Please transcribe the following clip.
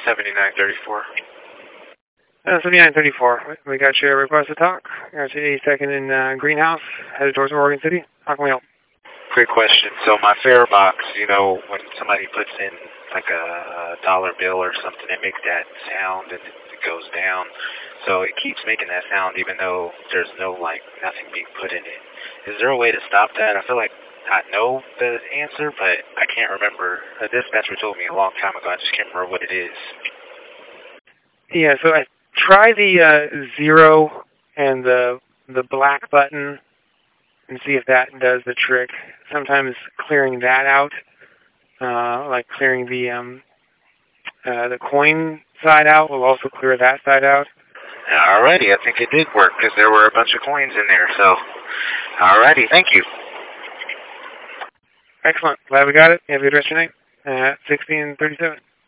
7934. 7934. We got your request to talk. Got you 82nd in Greenhouse, headed towards Oregon City. How can we help? Quick question. So my fare box, you know, when somebody puts in like a dollar bill or something, it makes that sound and it goes down. So it keeps making that sound even though there's no, like, nothing being put in it. Is there a way to stop that? I feel like I know the answer, but I can't remember. The dispatcher told me a long time ago. I just can't remember what it is. Yeah, so I try the 0 and the black button and see if that does the trick. Sometimes clearing that out, like clearing the coin side out, will also clear that side out. Alrighty, I think it did work because there were a bunch of coins in there. So, alrighty, thank you. Excellent. Glad we got it. You have your address your name? 1637.